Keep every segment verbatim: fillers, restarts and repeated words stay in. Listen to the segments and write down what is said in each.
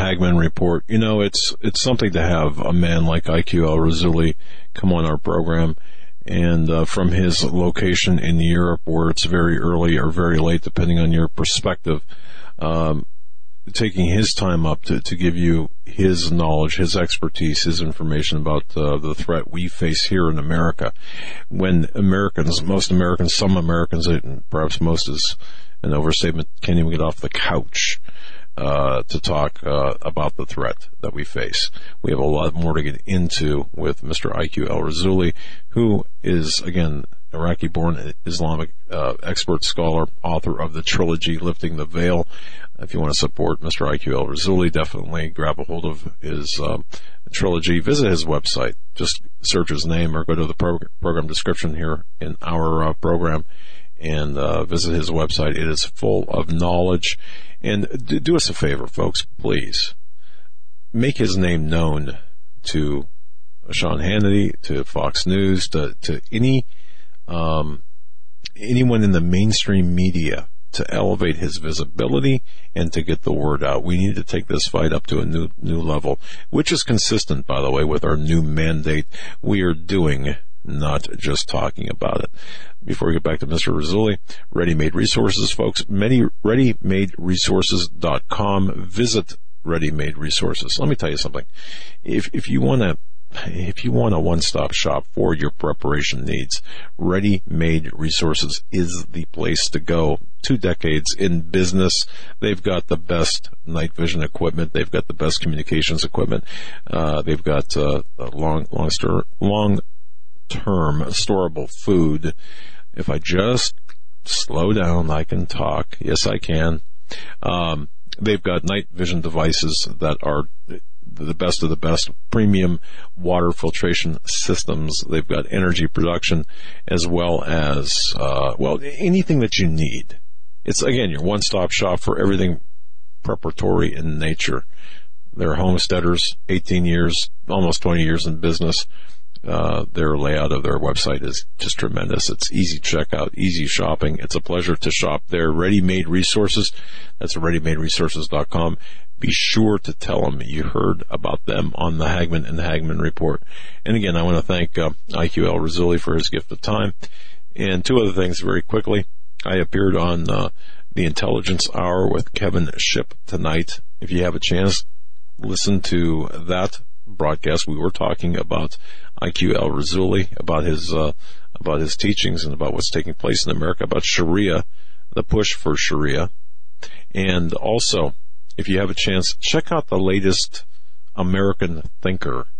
Hagmann Report. You know, it's it's something to have a man like I Q El-Rassouli come on our program, and uh, from his location in Europe, where it's very early or very late, depending on your perspective, um, taking his time up to, to give you his knowledge, his expertise, his information about uh, the threat we face here in America. When Americans, most Americans, some Americans, and perhaps most is an overstatement, can't even get off the couch uh, to talk uh, about the threat that we face. We have a lot more to get into with Mister I Q El-Rassouli, who is, again, Iraqi-born Islamic uh, expert scholar, author of the trilogy Lifting the Veil. If you want to support Mister I Q El-Rassouli, definitely grab a hold of his um, trilogy. Visit his website. Just search his name or go to the prog- program description here in our uh, program and uh, visit his website. It is full of knowledge. And do, do us a favor, folks, please. Make his name known to Sean Hannity, to Fox News, to, to any um, anyone in the mainstream media, to elevate his visibility and to get the word out. We need to take this fight up to a new new level, which is consistent, by the way, with our new mandate. We are doing, not just talking about it. Before we get back to Mister Rassouli, Ready Made Resources, folks, many ready made resources dot com. Visit Ready Made Resources. Let me tell you something. If if you want to If you want a one-stop shop for your preparation needs, Ready Made Resources is the place to go. Two decades in business. They've got the best night vision equipment. They've got the best communications equipment. Uh, they've got uh, long, long, stor- long-term storable food. If I just slow down, I can talk. Yes, I can. Um, they've got night vision devices that are the best of the best, premium water filtration systems. They've got energy production as well as, uh, well, anything that you need. It's, again, your one-stop shop for everything preparatory in nature. They're homesteaders, eighteen years, almost twenty years in business. Uh, their layout of their website is just tremendous. It's easy checkout, easy shopping. It's a pleasure to shop there. Ready Made Resources. That's ready made resources dot com. Be sure to tell them you heard about them on the Hagmann and Hagmann Report. And again, I want to thank uh, I Q El-Rassouli for his gift of time. And two other things very quickly. I appeared on uh, the Intelligence Hour with Kevin Shipp tonight. If you have a chance, listen to that broadcast. We were talking about I Q El-Rassouli, about his uh, about his teachings and about what's taking place in America, about Sharia, the push for Sharia. And also, if you have a chance, check out the latest American thinker.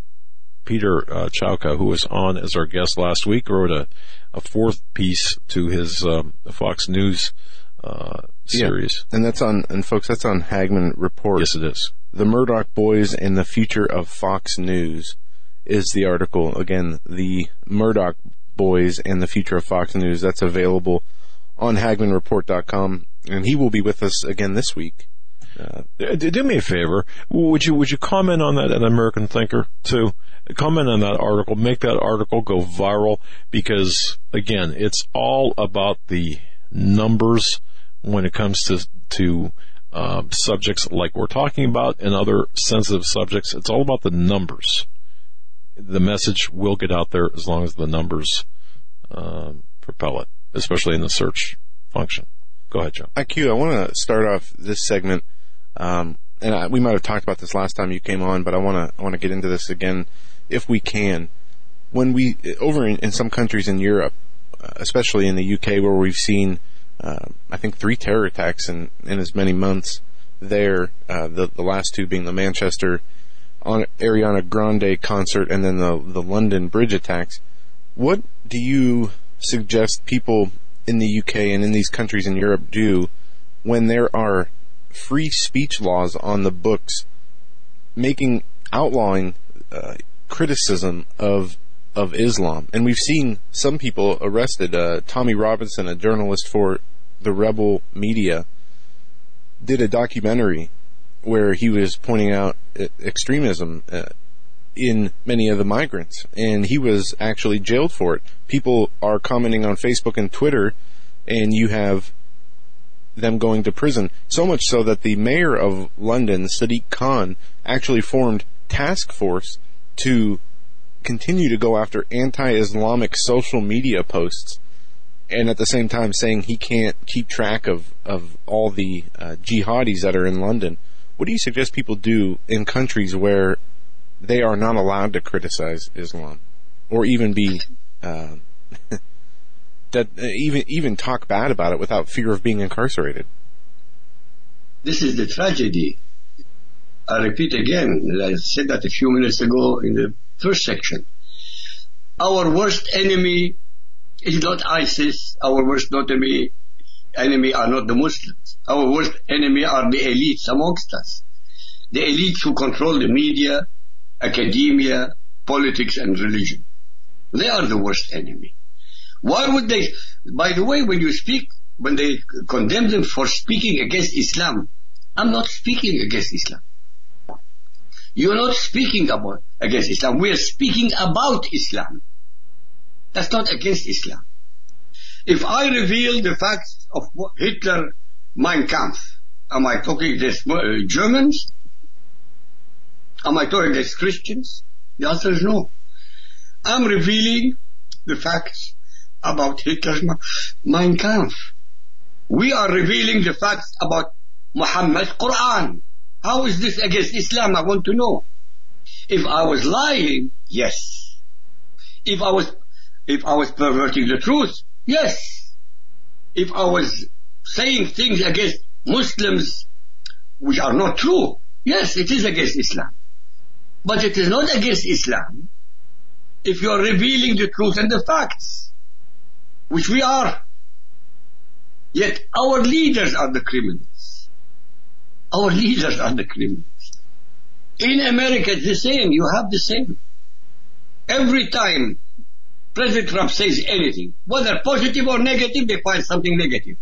Peter uh, Chauka, who was on as our guest last week, wrote a, a fourth piece to his um, Fox News uh, series. Yeah, and that's on, and folks, that's on Hagmann Report. Yes, it is. The Murdoch Boys and the Future of Fox News is the article. Again, the Murdoch Boys and the Future of Fox News. That's available on Hagmann Report dot com, and he will be with us again this week. Uh, do me a favor. Would you would you comment on that at American Thinker too? Comment on that article. Make that article go viral, because again, it's all about the numbers when it comes to to uh, subjects like we're talking about and other sensitive subjects. It's all about the numbers. The message will get out there as long as the numbers uh, propel it, especially in the search function. Go ahead, Joe. I Q, I want to start off this segment. Um, and I, we might have talked about this last time you came on, but I want to I want to get into this again, if we can. When we over in, in some countries in Europe, uh, especially in the U K, where we've seen, uh, I think, three terror attacks in, in as many months. There, uh, the the last two being the Manchester on Ariana Grande concert, and then the the London bridge attacks. What do you suggest people in the U K and in these countries in Europe do when there are free speech laws on the books making outlawing uh, criticism of of Islam? And we've seen some people arrested. Uh, Tommy Robinson, a journalist for the Rebel Media, did a documentary where he was pointing out extremism uh, in many of the migrants, and he was actually jailed for it. People are commenting on Facebook and Twitter, and you have them going to prison, so much so that the mayor of London, Sadiq Khan, actually formed task force to continue to go after anti-Islamic social media posts, and at the same time saying he can't keep track of, of all the uh, jihadis that are in London. What do you suggest people do in countries where they are not allowed to criticize Islam, or even be uh, that uh, even even talk bad about it without fear of being incarcerated? This is the tragedy. I repeat again, I said that a few minutes ago in the first section. Our worst enemy is not ISIS. Our worst enemy, enemy are not the Muslims. Our worst enemy are the elites amongst us. The elites who control the media, academia, politics, and religion. They are the worst enemy. Why would they? By the way, when you speak, when they condemn them for speaking against Islam, I'm not speaking against Islam. You're not speaking about against Islam. We are speaking about Islam. That's not against Islam. If I reveal the facts of Hitler, Mein Kampf, am I talking against uh, Germans? Am I talking against Christians? The answer is no. I'm revealing the facts about Hitler's Mein Kampf. We are revealing the facts about Muhammad's Quran. How is this against Islam? I want to know. If I was lying, yes. If I was, if I was perverting the truth, yes. If I was saying things against Muslims which are not true, yes, it is against Islam. But it is not against Islam if you are revealing the truth and the facts, which we are. Yet our leaders are the criminals. Our leaders are the criminals. In America, it's the same. You have the same. Every time President Trump says anything, whether positive or negative, they find something negative.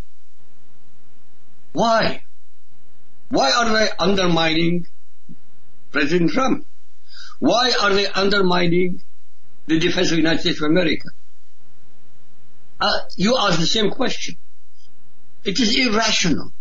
Why? Why are they undermining President Trump? Why are they undermining the defense of the United States of America? Uh, you ask the same question. It is irrational.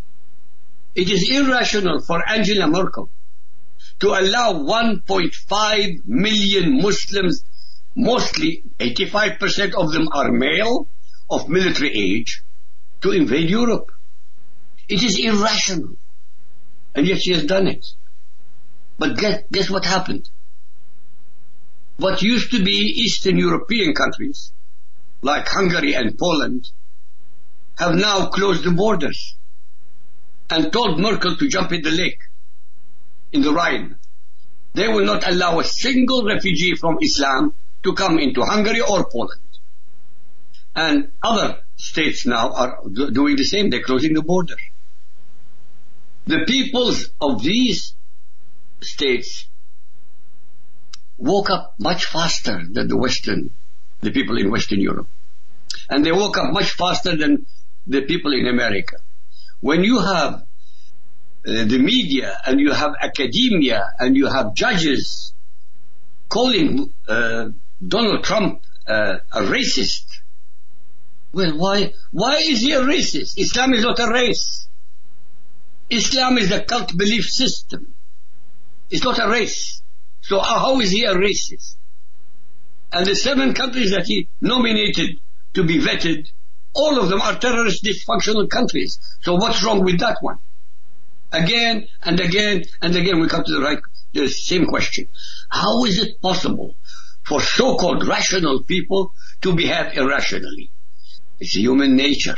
It is irrational for Angela Merkel to allow one point five million Muslims, mostly eighty-five percent of them are male, of military age, to invade Europe. It is irrational. And yet she has done it. But guess, guess what happened? What used to be Eastern European countries, like Hungary and Poland, have now closed the borders and told Merkel to jump in the lake, in the Rhine. They will not allow a single refugee from Islam to come into Hungary or Poland. And other states now are do- doing the same. They're closing the border. The peoples of these states woke up much faster than the Western, the people in Western Europe. And they woke up much faster than the people in America. When you have uh, the media and you have academia and you have judges calling uh, Donald Trump uh, a racist, well, why, why is he a racist? Islam is not a race. Islam is a cult belief system. It's not a race. So uh, how is he a racist? And the seven countries that he nominated to be vetted, all of them are terrorist dysfunctional countries. So what's wrong with that one? Again and again and again we come to the right, the same question. How is it possible for so-called rational people to behave irrationally? It's human nature.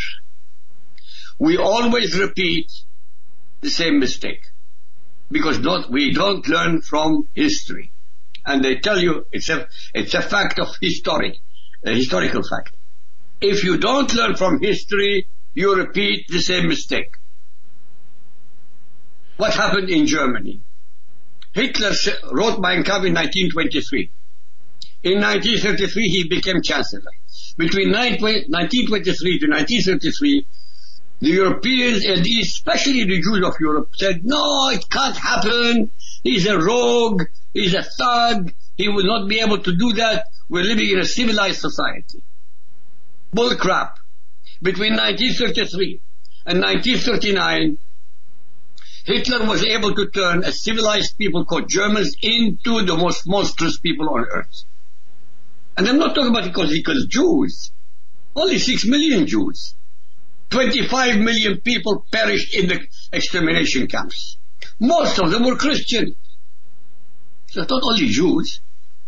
We always repeat the same mistake because not, we don't learn from history. And they tell you it's a, it's a fact of history, a historical fact. If you don't learn from history, you repeat the same mistake. What happened in Germany? Hitler wrote Mein Kampf in nineteen twenty-three. In nineteen thirty-three, he became chancellor. Between nineteen twenty-three to nineteen thirty-three, the Europeans, and especially the Jews of Europe, said, no, it can't happen. He's a rogue. He's a thug. He will not be able to do that. We're living in a civilized society. Bull crap. Between nineteen thirty-three in nineteen thirty-nine, Hitler was able to turn a civilized people called Germans into the most monstrous people on earth. And I'm not talking about because he killed Jews. Only six million Jews. twenty-five million people perished in the extermination camps. Most of them were Christian. So it's not only Jews.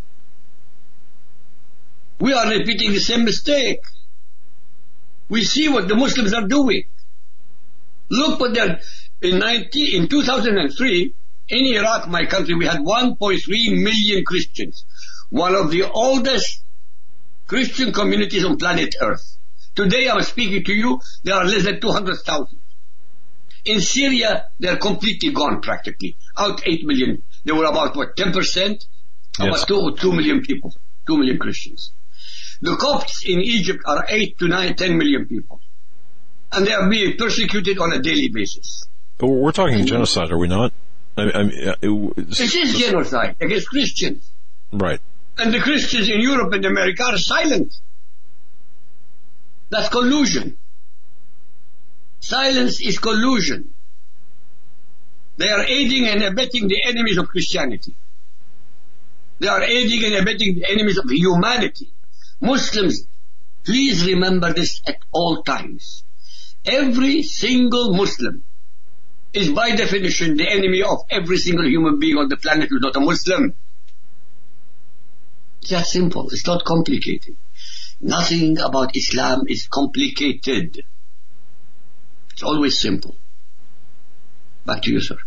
We are repeating the same mistake. We see what the Muslims are doing. Look what they're, in ninety, in two thousand three, in Iraq, my country, we had one point three million Christians. One of the oldest Christian communities on planet Earth. Today I'm speaking to you, there are less than two hundred thousand. In Syria, they're completely gone practically. Out eight million. They were about, what, ten percent? Yes. About two, two million people. two million Christians. The Copts in Egypt are eight to nine, ten million people. And they are being persecuted on a daily basis. But we're talking genocide, are we not? I, I mean, it, it is genocide against Christians. Right. And the Christians in Europe and America are silent. That's collusion. Silence is collusion. They are aiding and abetting the enemies of Christianity. They are aiding and abetting the enemies of humanity. Muslims, please remember this at all times. Every single Muslim is by definition the enemy of every single human being on the planet who's not a Muslim. It's that simple. It's not complicated. Nothing about Islam is complicated. It's always simple. Back to you, sir.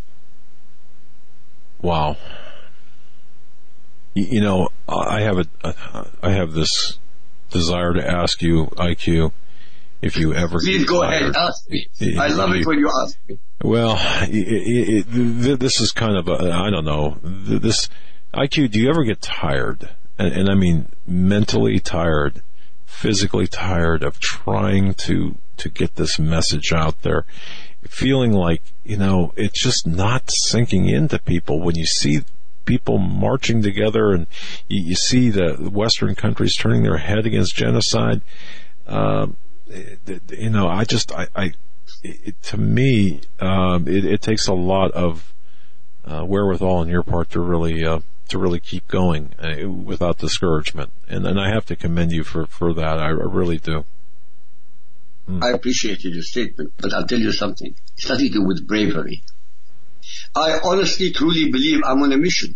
Wow. You, you know, I have a, I have this desire to ask you, I Q, if you ever Please go tired. ahead, ask me. I love you, it when you ask me. Well, it, it, it, this is kind of a, I don't know, this, I Q, do you ever get tired? And, and I mean mentally tired, physically tired of trying to, to get this message out there, feeling like, you know, it's just not sinking into people when you see people marching together and you, you see the Western countries turning their head against genocide. Uh, you know, I just, I, I it, to me, um, it, it takes a lot of uh, wherewithal on your part to really, uh, to really keep going uh, without discouragement. And, and I have to commend you for, for that. I, I really do. Mm. I appreciate your statement, but I'll tell you something. It's nothing to do with bravery. I honestly, truly believe I'm on a mission.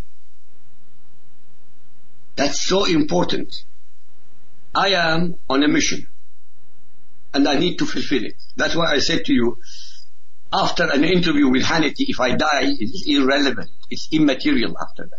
That's so important. I am on a mission. And I need to fulfill it. That's why I said to you, after an interview with Hannity, if I die, it is irrelevant. It's immaterial after that.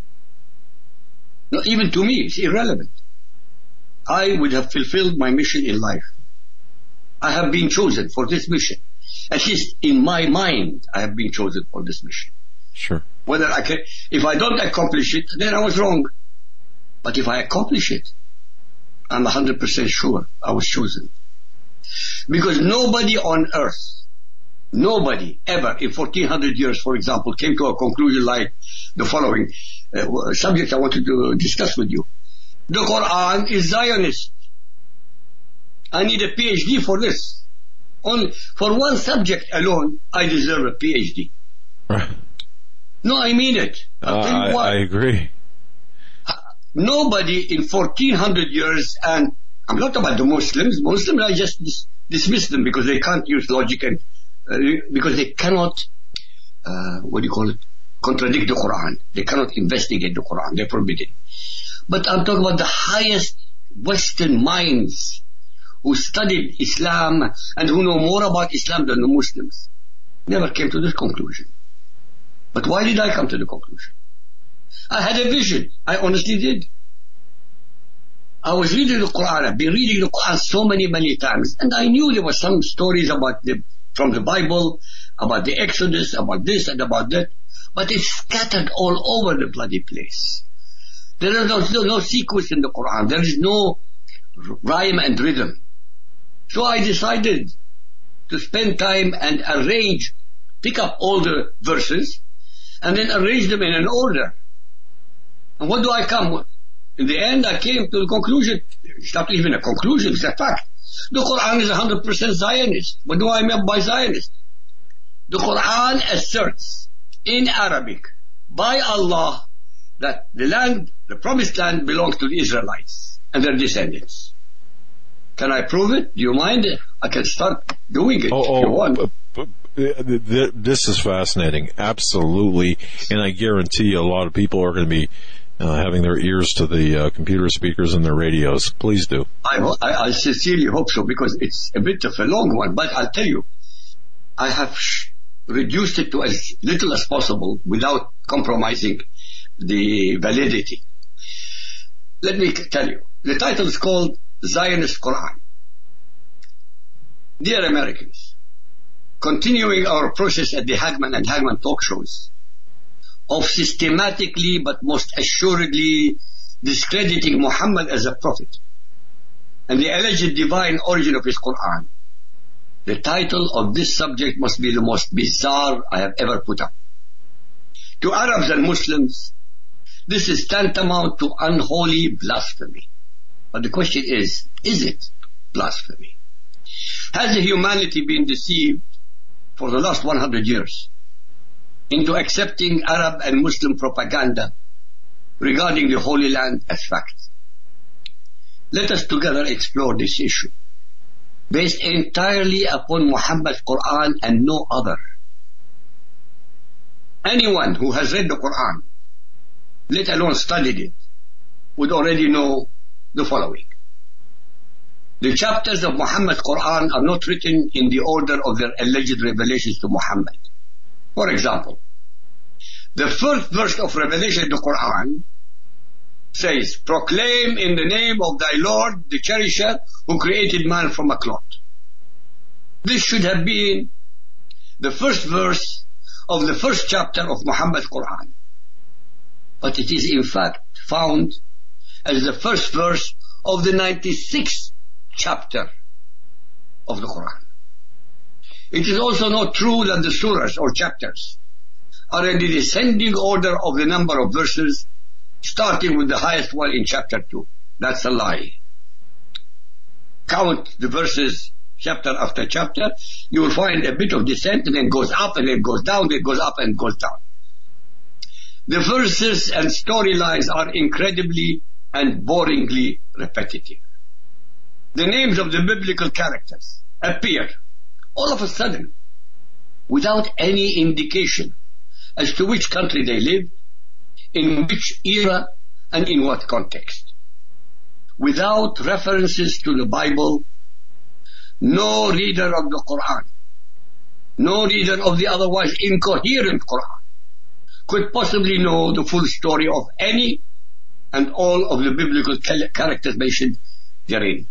Not even to me, it's irrelevant. I would have fulfilled my mission in life. I have been chosen for this mission. At least in my mind, I have been chosen for this mission. Sure. Whether I can, if I don't accomplish it, then I was wrong. But if I accomplish it, I'm one hundred percent sure I was chosen. Because nobody on earth, nobody ever in fourteen hundred years, for example, came to a conclusion like the following uh, subject I wanted to discuss with you. The Quran is Zionist. I need a P H D for this. Only for one subject alone, I deserve a P H D. Right. No, I mean it. Uh, I, I agree. Nobody in fourteen hundred years, and I'm not about the Muslims. Muslims, I just dis- dismiss them because they can't use logic and uh, because they cannot, uh, what do you call it, contradict the Quran. They cannot investigate the Quran. They're forbidden. But I'm talking about the highest Western minds who studied Islam and who know more about Islam than the Muslims. Never came to this conclusion. But why did I come to the conclusion? I had a vision. I honestly did. I was reading the Quran. I've been reading the Quran so many, many times. And I knew there were some stories about the, from the Bible, about the Exodus, about this and about that. But it's scattered all over the bloody place. There is no, no, no sequence in the Quran. There is no rhyme and rhythm. So I decided to spend time and arrange, pick up all the verses, and then arrange them in an order. And what do I come with? In the end, I came to the conclusion, it's not even a conclusion, it's a fact. The Quran is one hundred percent Zionist. What do I mean by Zionist? The Quran asserts in Arabic by Allah that the land, the promised land, belongs to the Israelites and their descendants. Can I prove it? Do you mind? I can start doing it oh, if oh, you want. Uh, uh, this is fascinating. Absolutely. And I guarantee you a lot of people are going to be uh, having their ears to the uh, computer speakers and their radios. Please do. I, I, I sincerely hope so, because it's a bit of a long one. But I'll tell you, I have sh- reduced it to as little as possible without compromising the validity. Let me tell you. The title is called Zionist Quran. Dear Americans, continuing our process at the Hagman and Hagman talk shows of systematically but most assuredly discrediting Muhammad as a prophet and the alleged divine origin of his Quran, the title of this subject must be the most bizarre I have ever put up. To Arabs and Muslims, this is tantamount to unholy blasphemy. But the question is, is it blasphemy? Has humanity been deceived for the last one hundred years into accepting Arab and Muslim propaganda regarding the Holy Land as fact? Let us together explore this issue, based entirely upon Muhammad's Quran and no other. Anyone who has read the Quran, let alone studied it, would already know the following. The chapters of Muhammad's Quran are not written in the order of their alleged revelations to Muhammad. For example, the first verse of Revelation in the Quran says, "Proclaim in the name of thy Lord, the Cherisher, who created man from a clot." This should have been the first verse of the first chapter of Muhammad's Quran. But it is in fact found as the first verse of the ninety-sixth chapter of the Quran. It is also not true that the surahs or chapters are in the descending order of the number of verses, starting with the highest one in chapter two. That's a lie. Count the verses chapter after chapter, you will find a bit of descent, and then goes up, and then goes down, then goes up and goes down. The verses and storylines are incredibly and boringly repetitive. The names of the biblical characters appear all of a sudden without any indication as to which country they lived, in which era, and in what context. Without references to the Bible, no reader of the Quran, no reader of the otherwise incoherent Quran could possibly know the full story of any and all of the biblical characters mentioned therein.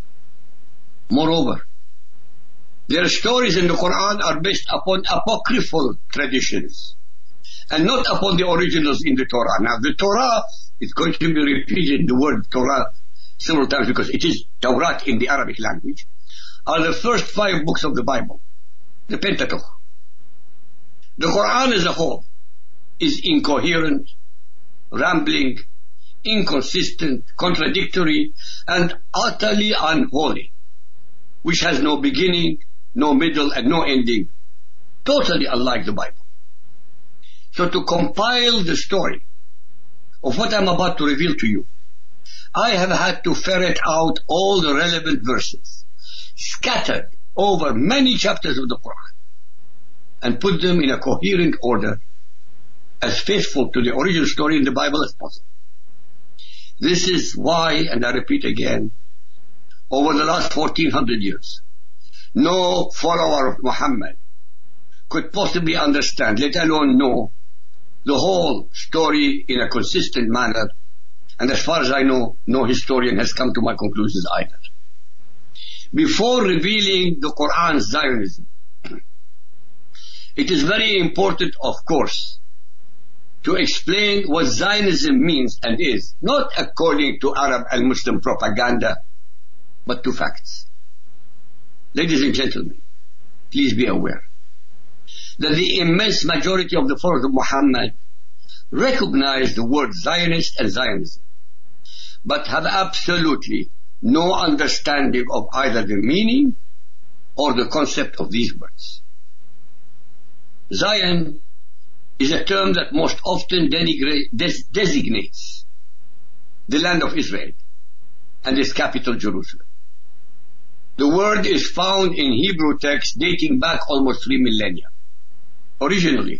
Moreover, their stories in the Quran are based upon apocryphal traditions and not upon the originals in the Torah. Now, the Torah is going to be repeated, the word Torah, several times because it is Torah in the Arabic language, are the first five books of the Bible, the Pentateuch. The Quran as a whole is incoherent, rambling, inconsistent, contradictory, and utterly unholy, which has no beginning, no middle, and no ending, totally unlike the Bible. So to compile the story of what I'm about to reveal to you, I have had to ferret out all the relevant verses, scattered over many chapters of the Quran, and put them in a coherent order, as faithful to the original story in the Bible as possible. This is why, and I repeat again, over the last fourteen hundred years, no follower of Muhammad could possibly understand, let alone know, the whole story in a consistent manner, and as far as I know, no historian has come to my conclusions either. Before revealing the Quran's Zionism, it is very important, of course, to explain what Zionism means and is, not according to Arab and Muslim propaganda, but to facts. Ladies and gentlemen, please be aware that the immense majority of the followers of Muhammad recognize the word Zionist and Zionism, but have absolutely no understanding of either the meaning or the concept of these words. Zion is a term that most often denigrate, des, designates the land of Israel and its capital Jerusalem. The word is found in Hebrew texts dating back almost three millennia. Originally,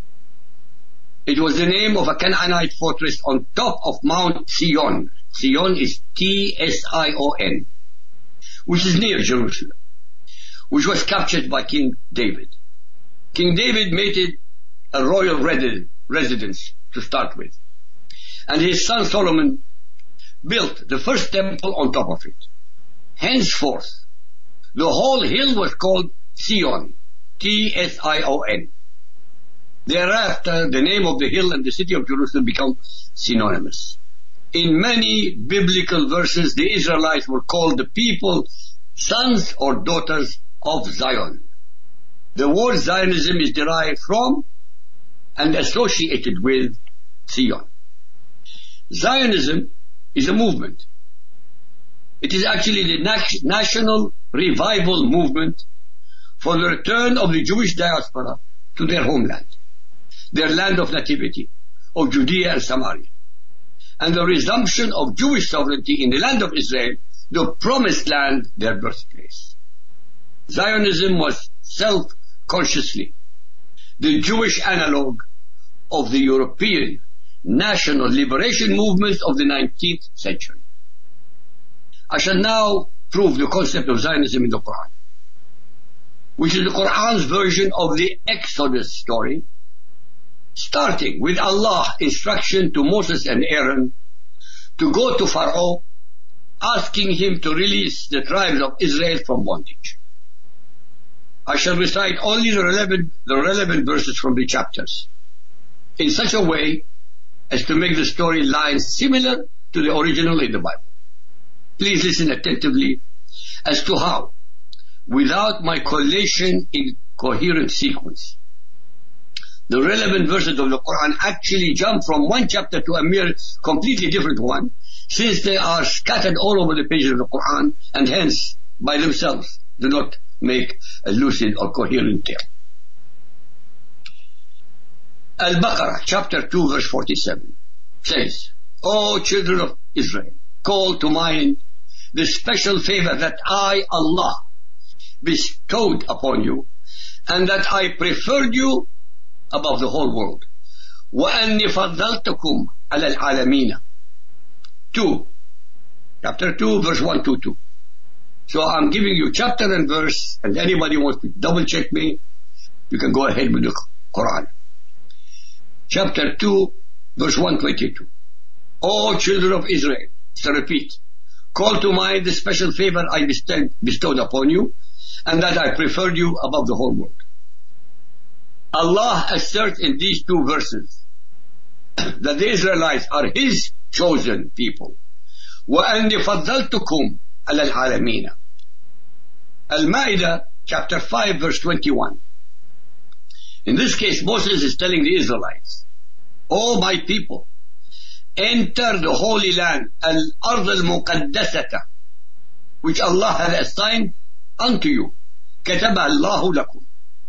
it was the name of a Canaanite fortress on top of Mount Sion. Sion is T S I O N, which is near Jerusalem, which was captured by King David. King David made it a royal residence to start with, and his son Solomon built the first temple on top of it. Henceforth, the whole hill was called Sion, T S I O N. Thereafter, the name of the hill and the city of Jerusalem became synonymous. In many biblical verses, the Israelites were called the people, sons or daughters of Zion. The word Zionism is derived from and associated with Zion. Zionism is a movement. It is actually the nat- national revival movement for the return of the Jewish diaspora to their homeland, their land of nativity, of Judea and Samaria, and the resumption of Jewish sovereignty in the land of Israel, the promised land, their birthplace. Zionism was self-consciously the Jewish analog of the European national liberation movements of the nineteenth century. I shall now prove the concept of Zionism in the Quran, which is the Quran's version of the Exodus story, starting with Allah's instruction to Moses and Aaron to go to Pharaoh, asking him to release the tribes of Israel from bondage. I shall recite only the relevant, the relevant verses from the chapters, in such a way as to make the story lines similar to the original in the Bible. Please listen attentively as to how, without my collation in coherent sequence, the relevant verses of the Quran actually jump from one chapter to a mere completely different one, since they are scattered all over the pages of the Quran and hence by themselves do not make a lucid or coherent tale. Al-Baqarah chapter two verse forty-seven says, O children of Israel, call to mind the special favor that I, Allah, bestowed upon you, and that I preferred you above the whole world. وَأَنِّي فَضَّلْتُكُمْ عَلَى الْعَالَمِينَ. two. Chapter two, verse one to two. So I'm giving you chapter and verse, and anybody wants to double check me, you can go ahead with the Quran. Chapter two, verse one twenty-two. O children of Israel, so repeat, call to mind the special favor I bestowed upon you, and that I preferred you above the whole world. Allah asserts in these two verses that the Israelites are His chosen people. وَأَنِّي فَضَّلْتُكُمْ عَلَى الْعَالَمِينَ. Al-Ma'idah, chapter five, verse twenty-one. In this case, Moses is telling the Israelites, O my people, enter the holy land, al-ard al-muqaddasata, which Allah has assigned unto you. كَتَبَ اللَّهُ لَكُمْ.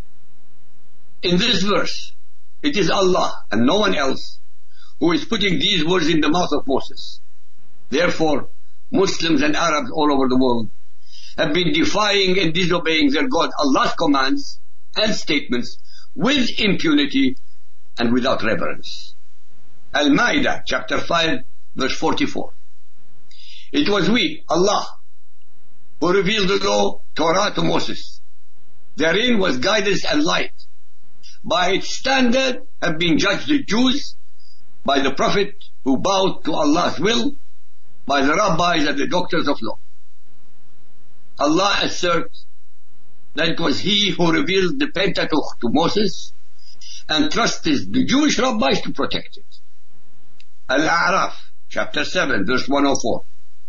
In this verse, it is Allah and no one else who is putting these words in the mouth of Moses. Therefore, Muslims and Arabs all over the world have been defying and disobeying their God Allah's commands and statements with impunity and without reverence. Al-Ma'idah, chapter five, verse forty-four. It was we, Allah, who revealed the law, Torah, to Moses. Therein was guidance and light. By its standard have been judged the Jews, by the Prophet who bowed to Allah's will, by the rabbis and the doctors of law. Allah asserts that it was He who revealed the Pentateuch to Moses and trusted the Jewish rabbis to protect it. Al-A'raf, chapter seven, verse one oh four.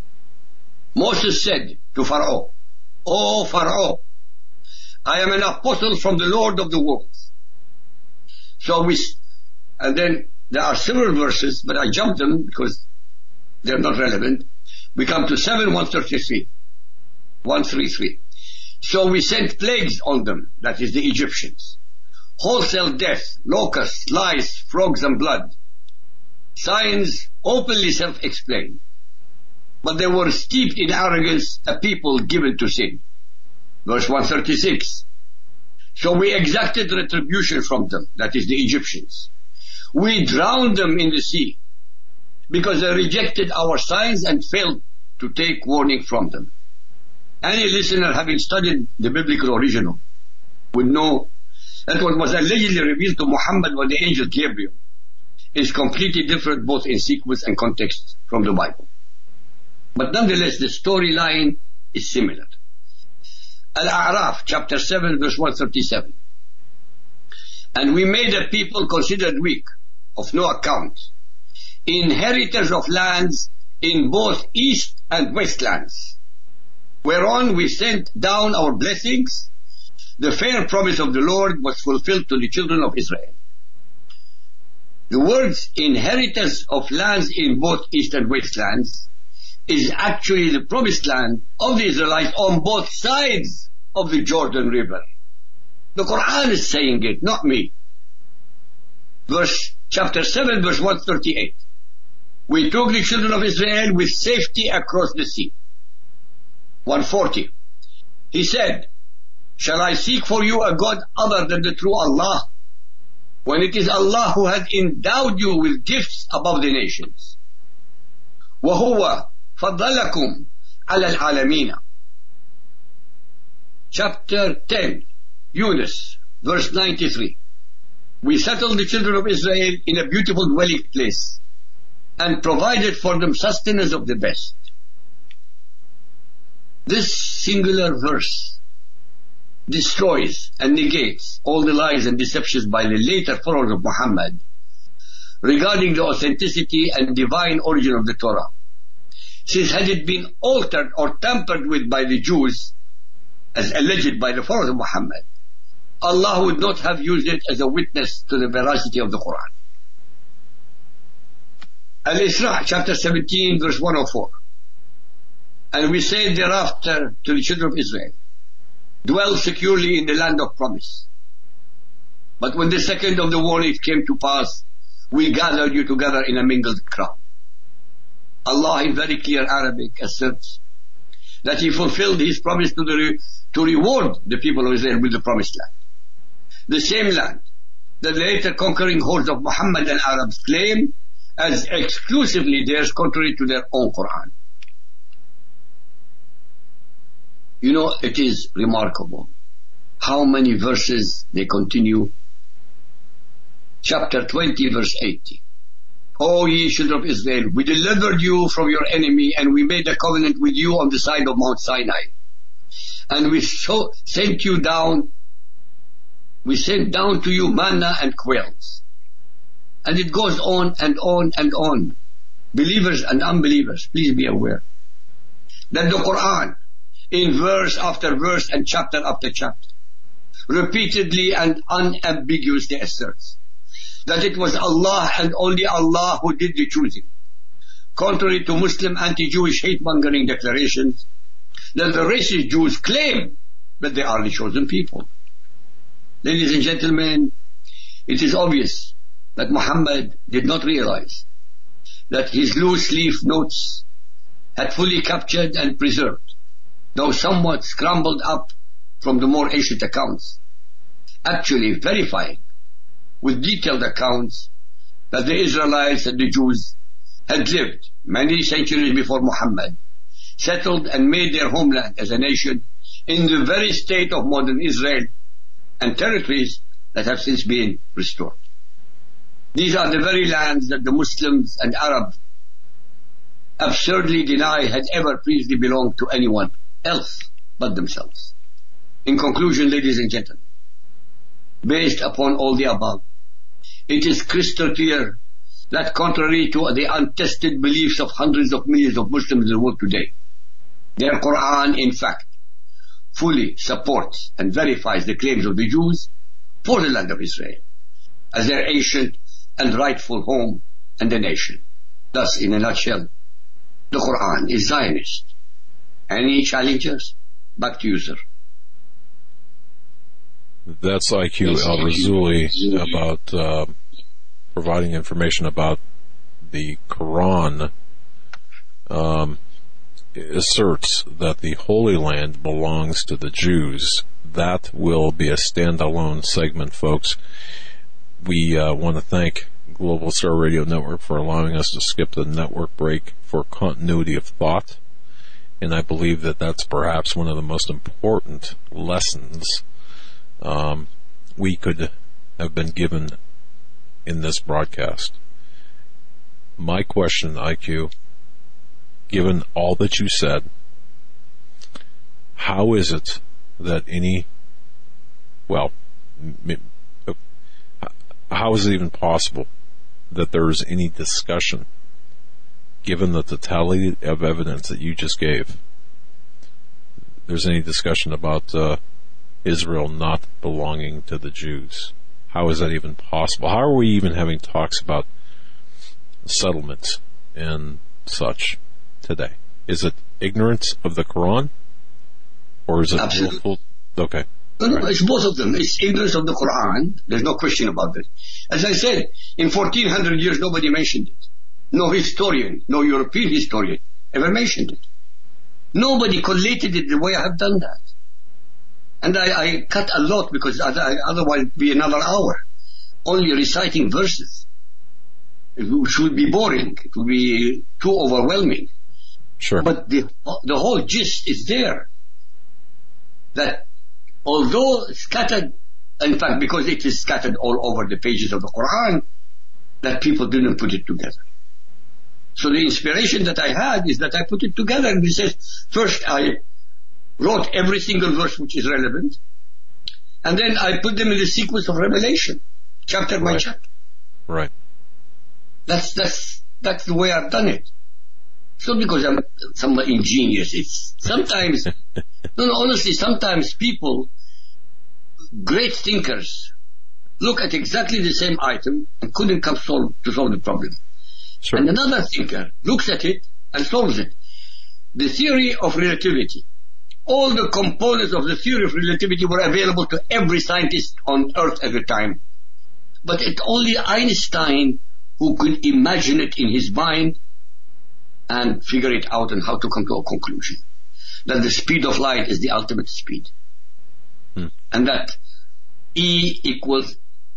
Moses said to Pharaoh, O Pharaoh, I am an apostle from the Lord of the worlds. So we, and then there are several verses, but I jumped them because they're not relevant. We come to seven, one thirty-three. one thirty-three. So we sent plagues on them, that is the Egyptians. Wholesale death, locusts, lice, frogs and blood. Signs openly self-explained. But they were steeped in arrogance, a people given to sin. Verse one thirty-six. So we exacted retribution from them, that is the Egyptians. We drowned them in the sea, because they rejected our signs and failed to take warning from them. Any listener having studied the biblical original would know that what was allegedly revealed to Muhammad by the angel Gabriel is completely different both in sequence and context from the Bible. But nonetheless, the storyline is similar. Al-A'raf, chapter seven, verse one thirty-seven. And we made a people considered weak, of no account, inheritors of lands in both east and west lands, whereon we sent down our blessings. The fair promise of the Lord was fulfilled to the children of Israel. The words inheritors of lands in both east and west lands is actually the promised land of the Israelites on both sides of the Jordan River. The Quran is saying it, not me. Verse, chapter seven, verse one thirty-eight. We took the children of Israel with safety across the sea. one forty. He said, shall I seek for you a God other than the true Allah, when it is Allah who has endowed you with gifts above the nations? وَهُوَ فَضَّلَكُمْ عَلَى الْعَالَمِينَ. Chapter ten, Yunus, verse ninety-three. We settled the children of Israel in a beautiful dwelling place and provided for them sustenance of the best. This singular verse destroys and negates all the lies and deceptions by the later followers of Muhammad regarding the authenticity and divine origin of the Torah. Since had it been altered or tampered with by the Jews, as alleged by the followers of Muhammad, Allah would not have used it as a witness to the veracity of the Quran. Al-Isra, chapter seventeen, verse one oh four. And we said thereafter to the children of Israel, dwell securely in the land of promise. But when the second of the warning came to pass, we gathered you together in a mingled crowd. Allah in very clear Arabic asserts that He fulfilled His promise to, the re- to reward the people of Israel with the promised land. The same land that the later conquering hordes of Muhammad and Arabs claim as exclusively theirs contrary to their own Quran. You know, it is remarkable how many verses they continue. Chapter twenty, verse eighty. O ye children of Israel, we delivered you from your enemy, and we made a covenant with you on the side of Mount Sinai. And we so sent you down, we sent down to you manna and quails. And it goes on and on and on. Believers and unbelievers, please be aware that the Quran, in verse after verse and chapter after chapter, repeatedly and unambiguously asserts that it was Allah and only Allah who did the choosing, contrary to Muslim anti-Jewish hate-mongering declarations that the racist Jews claim that they are the chosen people. Ladies and gentlemen, it is obvious that Muhammad did not realize that his loose leaf notes had fully captured and preserved, though somewhat scrambled up from the more ancient accounts, actually verifying with detailed accounts that the Israelites and the Jews had lived many centuries before Muhammad, settled and made their homeland as a nation in the very state of modern Israel and territories that have since been restored. These are the very lands that the Muslims and Arabs absurdly deny had ever previously belonged to anyone else but themselves. In conclusion, ladies and gentlemen, based upon all the above, it is crystal clear that contrary to the untested beliefs of hundreds of millions of Muslims in the world today, their Quran, in fact, fully supports and verifies the claims of the Jews for the land of Israel as their ancient and rightful home and the nation. Thus, in a nutshell, the Quran is Zionist. Any challengers? Back to you, sir. That's I Q Al-Rassouli about uh, providing information about the Quran. Um, asserts that the Holy Land belongs to the Jews. That will be a standalone segment, folks. We uh, want to thank Global Star Radio Network for allowing us to skip the network break for continuity of thought. And I believe that that's perhaps one of the most important lessons um, we could have been given in this broadcast. My question, I Q, given all that you said, how is it that any, well, how is it even possible that there is any discussion, given the totality of evidence that you just gave, there's any discussion about uh, Israel not belonging to the Jews? How is that even possible? How are we even having talks about settlements and such today? Is it ignorance of the Quran? Or is it Absolutely. willful? Okay. No, no, Right. it's both of them. It's ignorance of the Quran. There's no question about that. As I said, in fourteen hundred years, nobody mentioned it. No historian, no European historian ever mentioned it. Nobody collated it the way I have done that. And I, I cut a lot because otherwise it would be another hour only reciting verses. It would be boring. It would be too overwhelming. Sure. But the, the whole gist is there. That although scattered, in fact, because it is scattered all over the pages of the Quran, that people didn't put it together. So the inspiration that I had is that I put it together, and he says, first I wrote every single verse which is relevant, and then I put them in the sequence of revelation, chapter by Right. chapter. Right. That's, that's, that's the way I've done it. It's not because I'm somewhat ingenious. It's sometimes, no, no, honestly, sometimes people, great thinkers, look at exactly the same item and couldn't come solve, to solve the problem. Sure. And another thinker looks at it and solves it. The theory of relativity. All the components of the theory of relativity were available to every scientist on Earth at the time. But it's only Einstein who could imagine it in his mind and figure it out and how to come to a conclusion. That the speed of light is the ultimate speed. Hmm. And that E equals,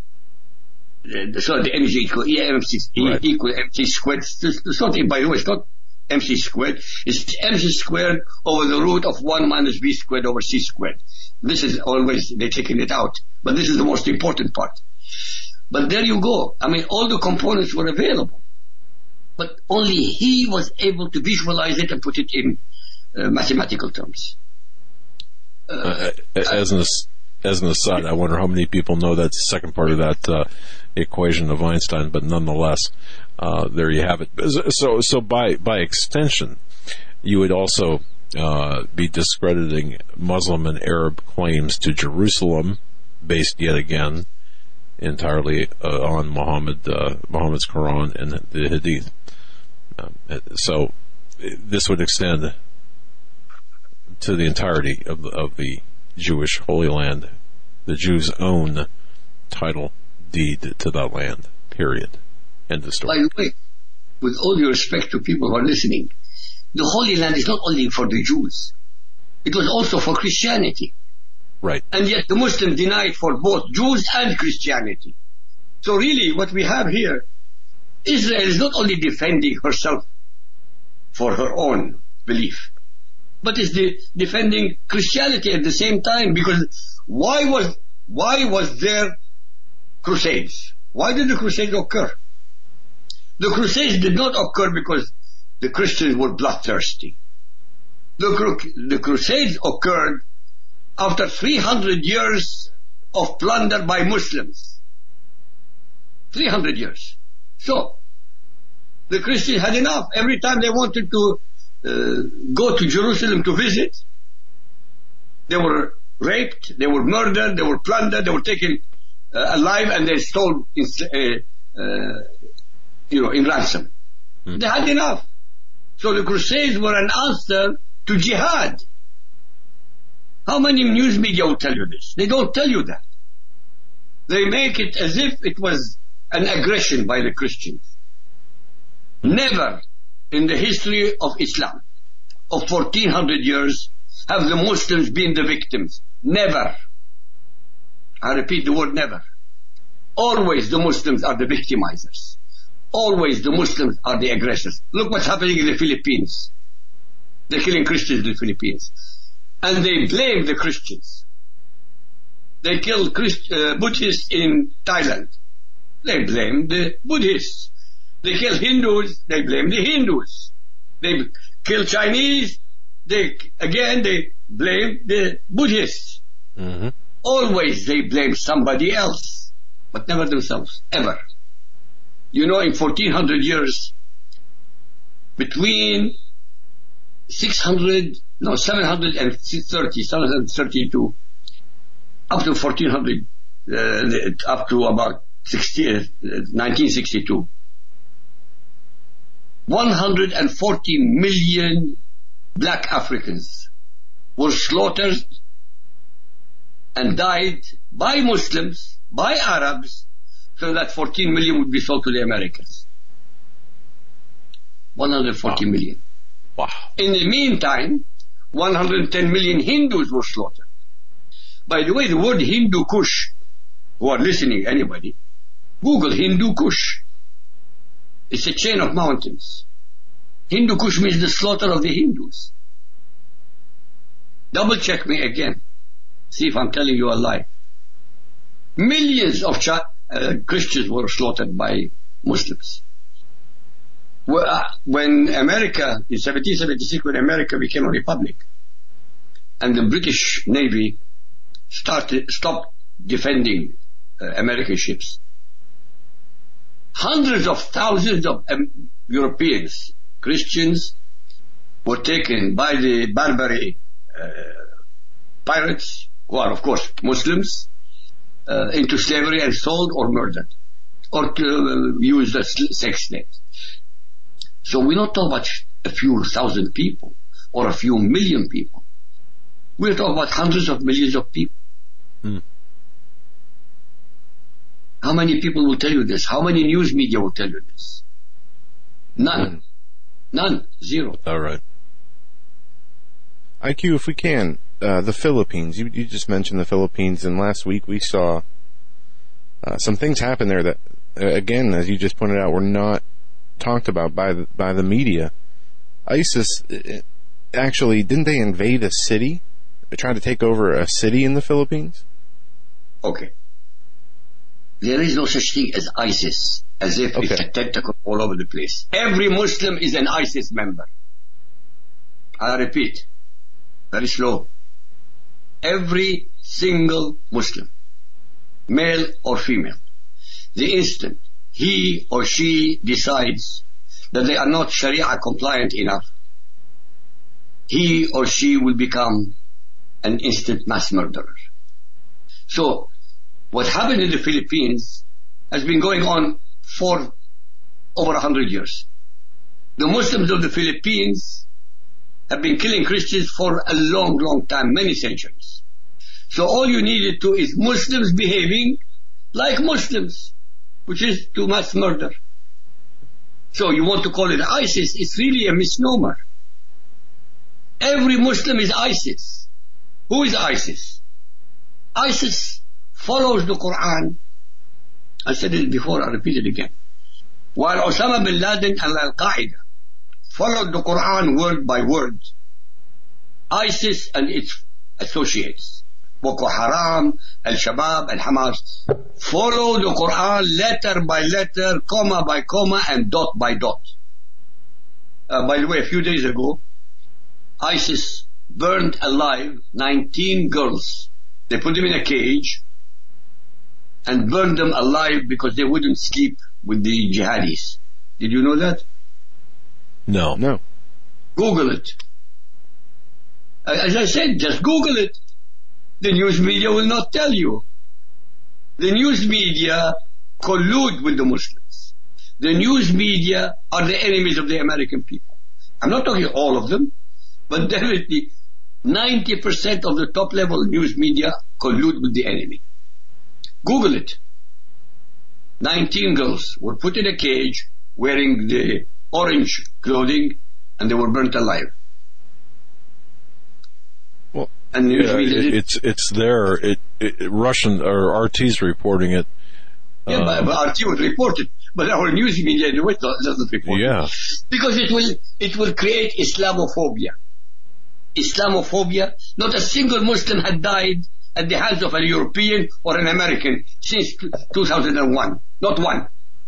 uh, sorry, the energy equals E mc, E Right. equals mc squared. It's it's not, by the way, it's not mc squared. It's mc squared over the root of one minus v squared over c squared. This is always, they're taking it out. But this is the most important part. But there you go. I mean, all the components were available. But only he was able to visualize it and put it in uh, mathematical terms. Uh, Uh, as an as- as an aside, I wonder how many people know that second part of that uh, equation of Einstein. But nonetheless, uh, there you have it. So, so by by extension, you would also uh, be discrediting Muslim and Arab claims to Jerusalem, based yet again entirely uh, on Muhammad, uh, Muhammad's Quran and the Hadith. Um, so, this would extend to the entirety of the, of the Jewish Holy Land, the Jews' own title deed to that land, period. End of story. By the way, with all due respect to people who are listening, the Holy Land is not only for the Jews. It was also for Christianity. Right. And yet the Muslims deny it for both Jews and Christianity. So really what we have here, Israel is not only defending herself for her own belief, but is de- defending Christianity at the same time. Because why was why was there crusades? Why did the crusades occur? The crusades did not occur because the Christians were bloodthirsty. The, cru- the crusades occurred after three hundred years of plunder by Muslims. three hundred years. So, the Christians had enough. Every time they wanted to uh, go to Jerusalem to visit, they were raped, they were murdered, they were plundered, they were taken uh, alive, and they stole in, uh, uh, you know, in ransom. Mm. They had enough. So the Crusades were an answer to jihad. How many news media will tell you this? They don't tell you that. They make it as if it was an aggression by the Christians. Never in the history of Islam, of fourteen hundred years, have the Muslims been the victims. Never. I repeat the word never. Always the Muslims are the victimizers. Always the Muslims are the aggressors. Look what's happening in the Philippines. They're killing Christians in the Philippines. And they blame the Christians. They killed Christ, uh, Buddhists in Thailand. They blame the Buddhists. They kill Hindus. They blame the Hindus. They kill Chinese. They, again, they blame the Buddhists. Mm-hmm. Always they blame somebody else, but never themselves, ever. You know, in fourteen hundred years, between six hundred, no, seven hundred thirty, seven hundred thirty-two, up to fourteen hundred, uh, up to about sixty, uh, nineteen sixty-two, one hundred forty million black Africans were slaughtered and died by Muslims, by Arabs, so that fourteen million would be sold to the Americans. one hundred forty wow. million. Wow. In the meantime, one hundred ten million Hindus were slaughtered. By the way, the word Hindu Kush, who are listening, anybody, Google Hindu Kush. It's a chain of mountains. Hindu Kush means the slaughter of the Hindus. Double check me again. See if I'm telling you a lie. Millions of Ch- uh, Christians were slaughtered by Muslims. When America, in seventeen seventy-six, when America became a republic, and the British Navy started, stopped defending uh, American ships, hundreds of thousands of um, Europeans, Christians, were taken by the Barbary uh, pirates, who are of course Muslims, uh, into slavery and sold or murdered, or to, uh, used as sex slaves. So we don't talk about a few thousand people or a few million people. We're talking about hundreds of millions of people. Hmm. How many people will tell you this? How many news media will tell you this? None. Hmm. None. Zero. All right. I Q, if we can, uh, the Philippines. You, you just mentioned the Philippines, and last week we saw uh, some things happen there that, uh, again, as you just pointed out, were not talked about by the, by the media. ISIS, actually, didn't they invade a city? They tried to take over a city in the Philippines? Okay. There is no such thing as ISIS, as if okay. it's a tentacle all over the place. Every Muslim is an ISIS member. I repeat, very slow. Every single Muslim, male or female, the instant he or she decides that they are not Sharia compliant enough, he or she will become an instant mass murderer. So, what happened in the Philippines has been going on for over a hundred years. The Muslims of the Philippines have been killing Christians for a long, long time, many centuries. So all you needed to is Muslims behaving like Muslims, which is to mass murder. So you want to call it ISIS, it's really a misnomer. Every Muslim is ISIS. Who is ISIS? ISIS follows the Quran. I said it before, I repeat it again. While Osama bin Laden and Al-Qaeda followed the Quran word by word, ISIS and its associates, Boko Haram, Al-Shabaab, and Hamas, follow the Quran letter by letter, comma by comma, and dot by dot. Uh, by the way, a few days ago, ISIS burned alive nineteen girls. They put them in a cage and burned them alive because they wouldn't sleep with the jihadis. Did you know that? No. No. Google it. As I said, just Google it. The news media will not tell you. The news media collude with the Muslims. The news media are the enemies of the American people. I'm not talking all of them, but definitely ninety percent of the top-level news media collude with the enemy. Google it. nineteen girls were put in a cage wearing the orange clothing, and they were burnt alive. Well, and news yeah, media it, it's it's there. It, it Russian or R T's reporting it. Yeah, um, but, but R T would report it, but our news media in the West doesn't report yeah. it. Because it will it will create Islamophobia. Islamophobia. Not a single Muslim had died at the hands of a European or an American since two thousand one. Not one.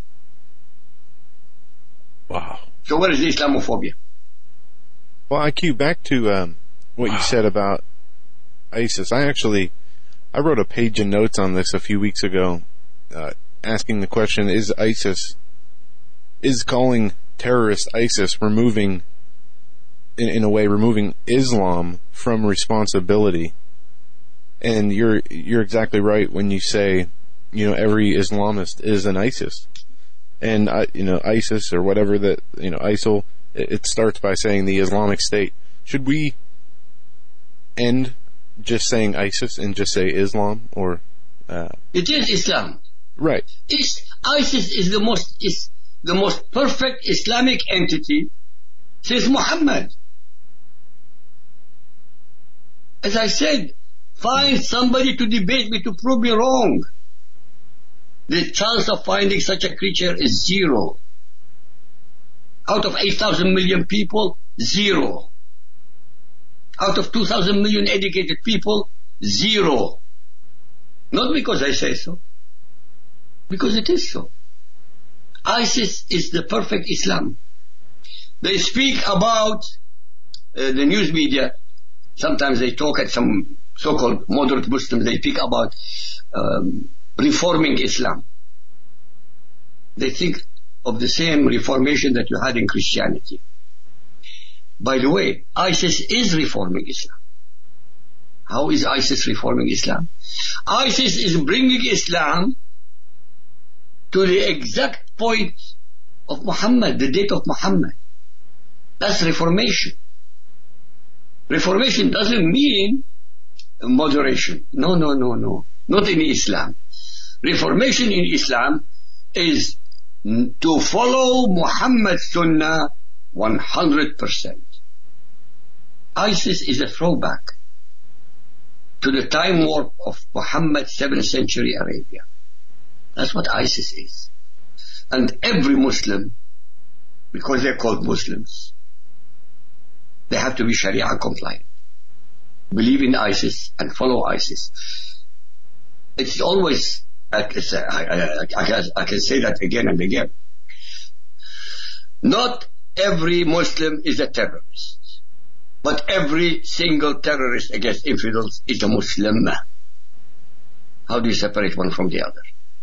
Wow. So where is the Islamophobia? Well, I Q, back to um, what wow. you said about ISIS. I actually, I wrote a page in notes on this a few weeks ago, uh, asking the question, is ISIS, is calling terrorist ISIS removing, in, in a way, removing Islam from responsibility? And you're you're exactly right when you say, you know, every Islamist is an ISIS. And, uh, you know, ISIS or whatever that, you know, ISIL, it, it starts by saying the Islamic State. Should we end just saying ISIS and just say Islam? Or uh, it is Islam. Right. It's, ISIS is the most is the most perfect Islamic entity since Muhammad. As I said, find somebody to debate me to prove me wrong. The chance of finding such a creature is zero. Out of eight thousand million people, zero. Out of two thousand million educated people, zero. Not because I say so, because it is so. ISIS is the perfect Islam. They speak about uh, the news media. Sometimes they talk at some so-called moderate Muslims. They speak about um, reforming Islam. They think of the same reformation that you had in Christianity. By the way, ISIS is reforming Islam. How is ISIS reforming Islam? ISIS is bringing Islam to the exact point of Muhammad, the date of Muhammad. That's reformation. Reformation doesn't mean moderation. No, no, no, no. Not in Islam. Reformation in Islam is to follow Muhammad's Sunnah one hundred percent. ISIS is a throwback to the time warp of Muhammad's seventh century Arabia. That's what ISIS is. And every Muslim, because they're called Muslims, they have to be Sharia compliant. Believe in ISIS and follow ISIS. It's always, I can, say, I, I, I, can, I can say that again and again. Not every Muslim is a terrorist, but every single terrorist against infidels is a Muslim. How do you separate one from the other?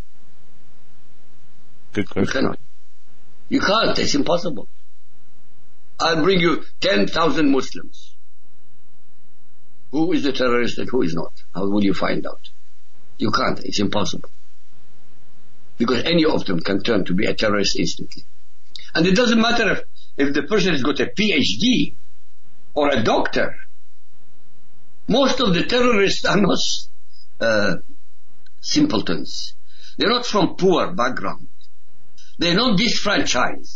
Good question. You cannot. You can't. It's impossible. I'll bring you ten thousand Muslims. Who is the terrorist and who is not? How will you find out? You can't. It's impossible. Because any of them can turn to be a terrorist instantly. And it doesn't matter if, if the person has got a P H D or a doctor. Most of the terrorists are not uh, simpletons. They're not from poor background. They're not disfranchised.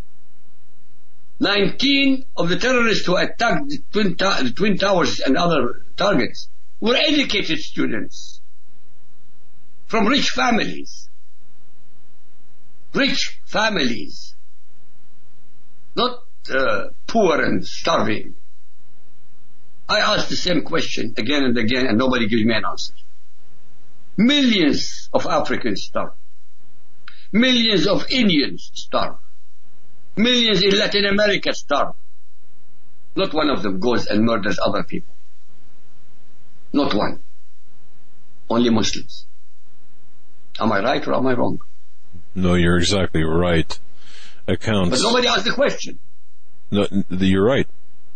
Nineteen of the terrorists who attacked the Twin, Ta- the Twin Towers and other targets were educated students from rich families. Rich families. Not uh, poor and starving. I asked the same question again and again and nobody gives me an answer. Millions of Africans starve. Millions of Indians starve. Millions in Latin America starve. Not one of them goes and murders other people. Not one. Only Muslims. Am I right or am I wrong? No, you're exactly right. Accounts. But nobody asked the question. No, you're right.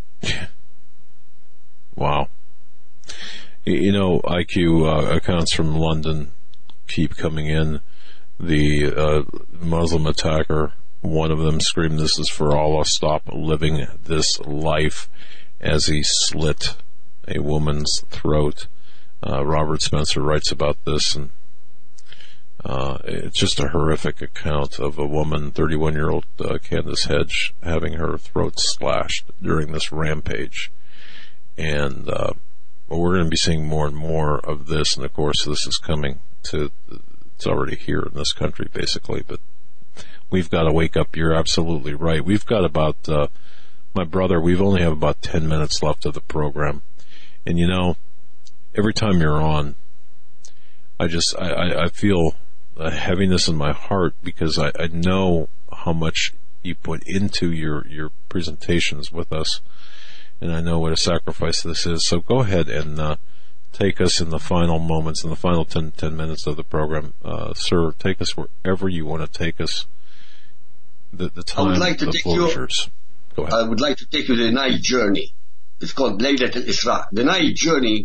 Wow. You know, I Q uh, accounts from London keep coming in. The uh, Muslim attacker One of them screamed, "This is for Allah, stop living this life," as he slit a woman's throat. Uh, Robert Spencer writes about this, and uh, it's just a horrific account of a woman, thirty-one-year-old uh, Candace Hedge, having her throat slashed during this rampage. And uh, well, we're going to be seeing more and more of this, and of course this is coming to, it's already here in this country, basically, but we've got to wake up. You're absolutely right. We've got about, uh, my brother, we've only have about ten minutes left of the program. And you know, every time you're on, I just, I, I, I feel a heaviness in my heart, because I, I know how much you put into your, your presentations with us. And I know what a sacrifice this is. So go ahead and uh, take us in the final moments, in the final ten, ten minutes of the program. Uh, sir, take us wherever you want to take us. The, the time, I would like to the take closures. you, Go ahead. I would like to take you to the night journey. It's called Laylat al-Isra. The night journey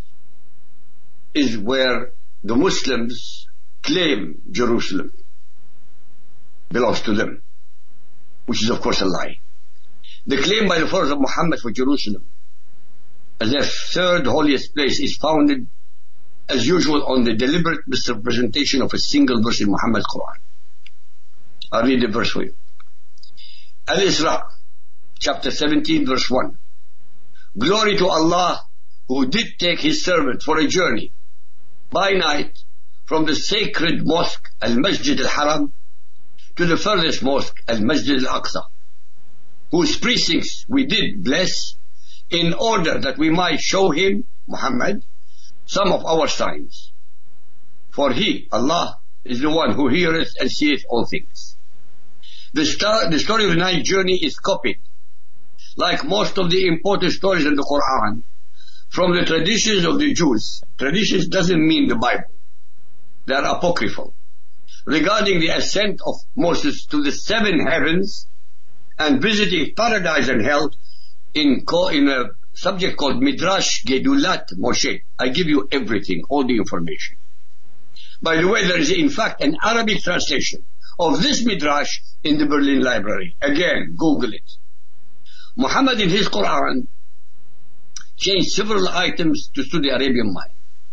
is where the Muslims claim Jerusalem belongs to them, which is of course a lie. The claim by the followers of Muhammad for Jerusalem as their third holiest place is founded, as usual, on the deliberate misrepresentation of a single verse in Muhammad's Quran. I'll read the verse for you. Al-Isra, chapter seventeen, verse one. Glory to Allah, who did take his servant for a journey by night from the sacred mosque Al-Masjid Al-Haram to the furthest mosque Al-Masjid Al-Aqsa, whose precincts we did bless in order that we might show him, Muhammad, some of our signs. For he, Allah, is the one who heareth and seeth all things. The, star, the story of the night journey is copied, like most of the important stories in the Quran, from the traditions of the Jews. Traditions doesn't mean the Bible. They are apocryphal. Regarding the ascent of Moses to the seven heavens and visiting paradise and hell in, in a subject called Midrash Gedulat Moshe. I give you everything, all the information. By the way, there is in fact an Arabic translation of this Midrash in the Berlin Library. Again, Google it. Muhammad in his Quran changed several items to suit the Arabian mind.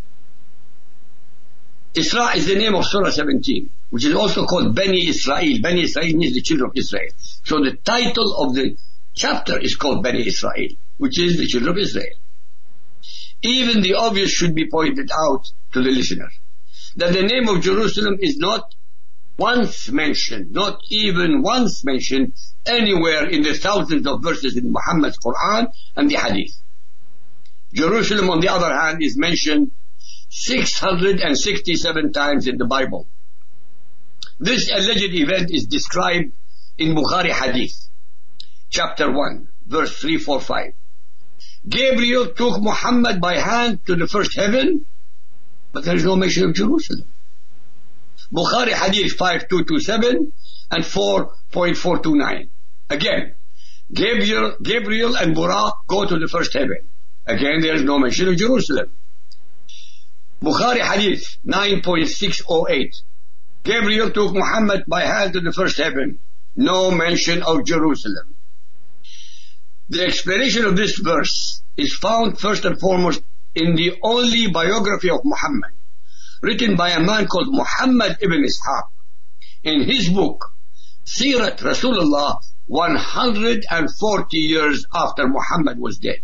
Isra is the name of Surah seventeen, which is also called Bani Israel. Bani Israel means the children of Israel. So the title of the chapter is called Bani Israel, which is the children of Israel. Even the obvious should be pointed out to the listener, that the name of Jerusalem is not once mentioned, not even once mentioned anywhere in the thousands of verses in Muhammad's Quran and the Hadith. Jerusalem, on the other hand, is mentioned six hundred sixty-seven times in the Bible. This alleged event is described in Bukhari Hadith, chapter one, verse three forty-five. Gabriel took Muhammad by hand to the first heaven, but there is no mention of Jerusalem. Bukhari Hadith five two two seven and four point four two nine. Again, Gabriel, Gabriel and Buraq go to the first heaven. Again, there is no mention of Jerusalem. Bukhari Hadith nine point six oh eight. Gabriel took Muhammad by hand to the first heaven. No mention of Jerusalem. The explanation of this verse is found first and foremost in the only biography of Muhammad, written by a man called Muhammad ibn Ishaq, in his book, Sirat Rasulullah, one hundred forty years after Muhammad was dead.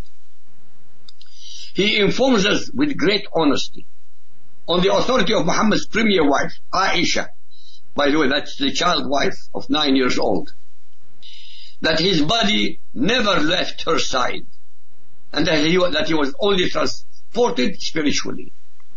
He informs us with great honesty, on the authority of Muhammad's premier wife, Aisha, by the way, that's the child wife of nine years old, that his body never left her side, and that he, that he was only transported spiritually.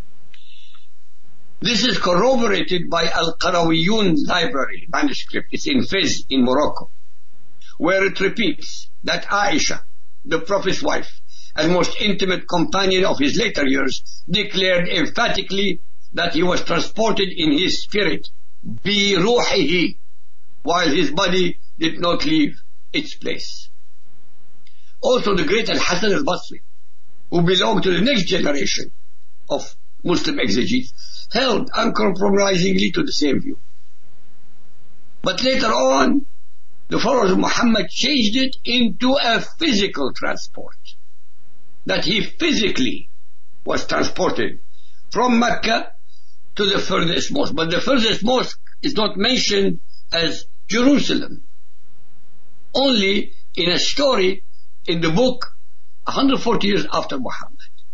This is corroborated by Al-Qarawiyun library manuscript. It's in Fez in Morocco, where it repeats that Aisha, the Prophet's wife and most intimate companion of his later years, declared emphatically that he was transported in his spirit, bi ruhihi, while his body did not leave its place. Also the great Al-Hasan al-Basri, who belonged to the next generation of Muslim exegetes, held uncompromisingly to the same view. But later on, the followers of Muhammad changed it into a physical transport. That he physically was transported from Mecca to the furthest mosque. But the furthest mosque is not mentioned as Jerusalem. Only in a story in the book one hundred forty years after Muhammad.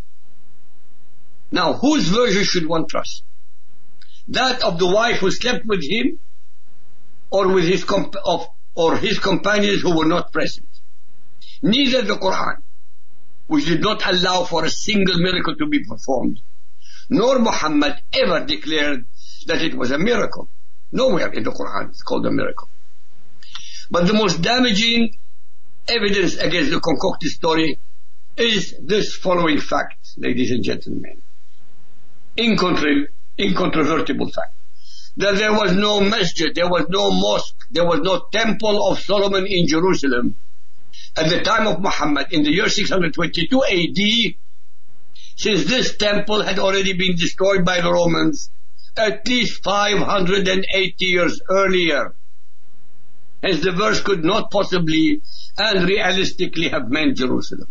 Now, whose version should one trust? That of the wife who slept with him, or with his comp- of, or his companions who were not present? Neither the Quran, which did not allow for a single miracle to be performed, nor Muhammad ever declared that it was a miracle. Nowhere in the Quran it's called a miracle. But the most damaging evidence against the concocted story is this following fact, ladies and gentlemen. Incontri- incontrovertible fact. That there was no masjid, there was no mosque, there was no temple of Solomon in Jerusalem at the time of Muhammad in the year six hundred twenty-two A D, since this temple had already been destroyed by the Romans at least five hundred eighty years earlier. Hence the verse could not possibly and realistically have meant Jerusalem.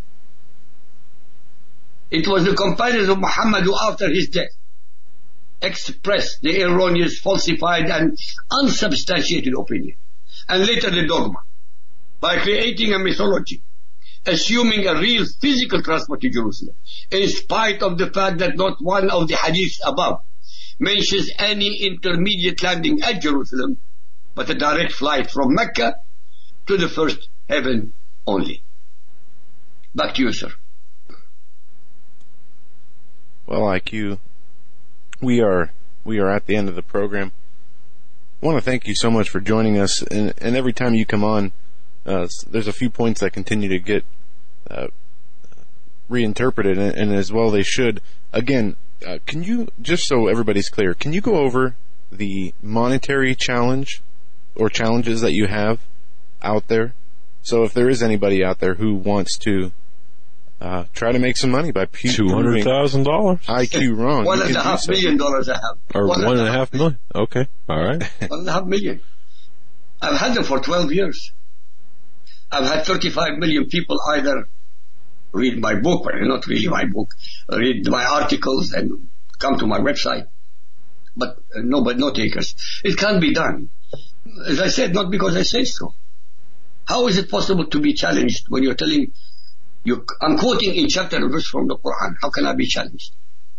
It was the companions of Muhammad who, after his death, expressed the erroneous, falsified and unsubstantiated opinion, and later the dogma, by creating a mythology, assuming a real physical transport to Jerusalem, in spite of the fact that not one of the hadiths above mentions any intermediate landing at Jerusalem, but a direct flight from Mecca to the first heaven only. Back to you, sir. Well, I Q, we are we are at the end of the program. I want to thank you so much for joining us, and, and every time you come on, uh, there's a few points that continue to get uh, reinterpreted, and, and as well they should. Again, uh, can you, just so everybody's clear, can you go over the monetary challenge or challenges that you have out there? So if there is anybody out there who wants to Uh, try to make some money by pu- two hundred thousand dollars. I Q wrong. One and a half so. million dollars I have. Or one, one and a half million. Okay. All right. One and a half million. I've had them for twelve years. I've had thirty-five million people either read my book, but not really my book, read my articles and come to my website. But uh, no, but no takers. It can't be done. As I said, not because I say so. How is it possible to be challenged when you're telling You, I'm quoting in chapter and verse from the Quran. How can I be challenged?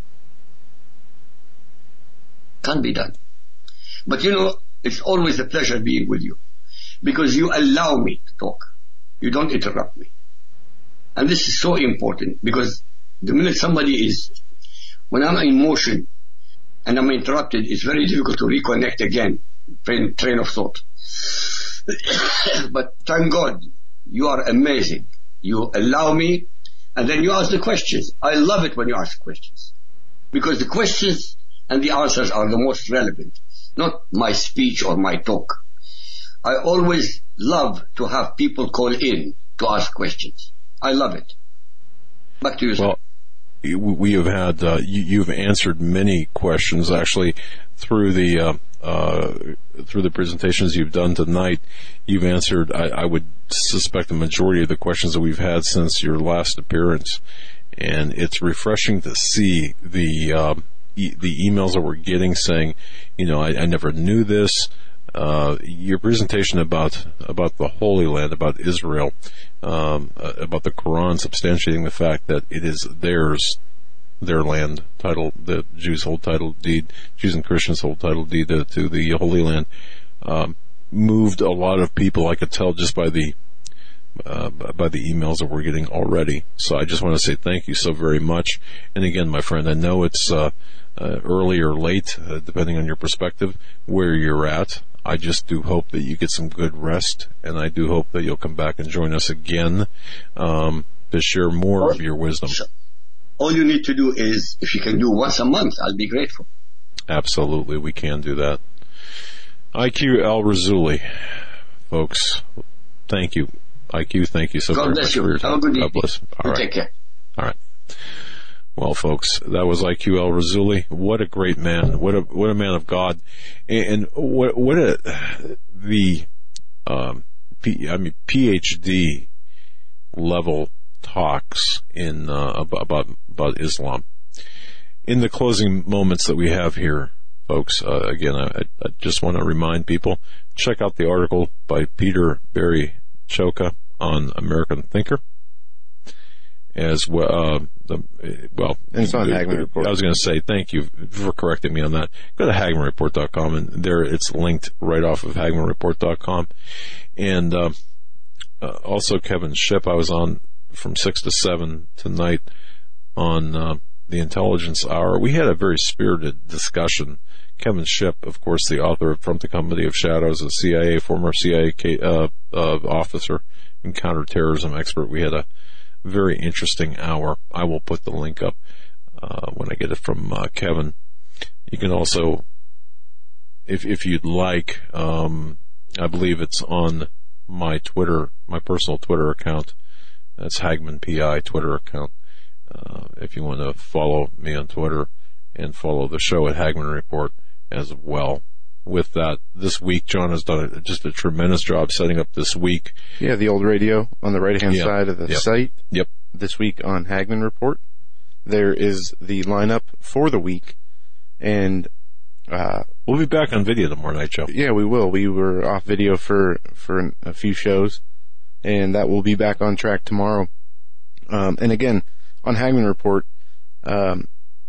Can't be done. But you know, it's always a pleasure being with you, because you allow me to talk. You don't interrupt me. And this is so important, because the minute somebody is, when I'm in motion and I'm interrupted, it's very difficult to reconnect again, train, train of thought. But thank God, you are amazing. You allow me, and then you ask the questions. I love it when you ask questions, because the questions and the answers are the most relevant, not my speech or my talk. I always love to have people call in to ask questions. I love it. Back to you, sir. Well, we have had, uh, you, you've answered many questions, actually, through the uh, uh, through the presentations you've done tonight. You've answered, I, I would suspect, the majority of the questions that we've had since your last appearance, and it's refreshing to see the uh, e- the emails that we're getting saying, you know, I, I never knew this. Uh, your presentation about about the Holy Land, about Israel, um, uh, about the Quran substantiating the fact that it is theirs, their land, title, the Jews hold title deed, Jews and Christians hold title deed to, to the Holy Land, um, moved a lot of people. I could tell just by the uh, by the emails that we're getting already. So I just want to say thank you so very much. And again, my friend, I know it's uh, uh, early or late, uh, depending on your perspective, where you're at. I just do hope that you get some good rest, and I do hope that you'll come back and join us again um, to share more of your wisdom. All you need to do is, if you can do once a month, I'll be grateful. Absolutely, we can do that. I Q Al-Rassouli, folks, thank you. I Q, thank you so God very bless much you. for your Have time. a good God evening. bless. All right. Take care. All right. Well, folks, that was I Q El Rassouli. What a great man! What a what a man of God, and, and what what a the um, P, I mean PhD level talks in uh, about, about about Islam. In the closing moments that we have here, folks, uh, again, I, I just want to remind people, check out the article by Peter Barry Choka on American Thinker. As well, uh, the, well, and it's on the, Hagmann Report. I was going to say thank you for correcting me on that. Go to Hagmann Report dot com, and there it's linked right off of Hagmann Report dot com. And uh, uh, also Kevin Shipp, I was on from six to seven tonight on uh, the Intelligence Hour. We had a very spirited discussion. Kevin Shipp, of course, the author of From the Company of Shadows, a C I A former C I A uh, uh, officer and counterterrorism expert. We had a very interesting hour. I will put the link up uh, when I get it from uh, Kevin. You can also, if if you'd like, um, I believe it's on my Twitter, my personal Twitter account. That's Hagmann P I Twitter account. Uh, if you want to follow me on Twitter and follow the show at Hagmann Report as well. With that, this week, John has done a, just a tremendous job setting up this week. Yeah, the old radio on the right-hand yep. side of the yep. site. Yep. This week on Hagmann Report, there is the lineup for the week, and uh, we'll be back on video tomorrow night, Joe. Yeah, we will. We were off video for for a few shows, and that will be back on track tomorrow. Um, and again, on Hagmann Report, um,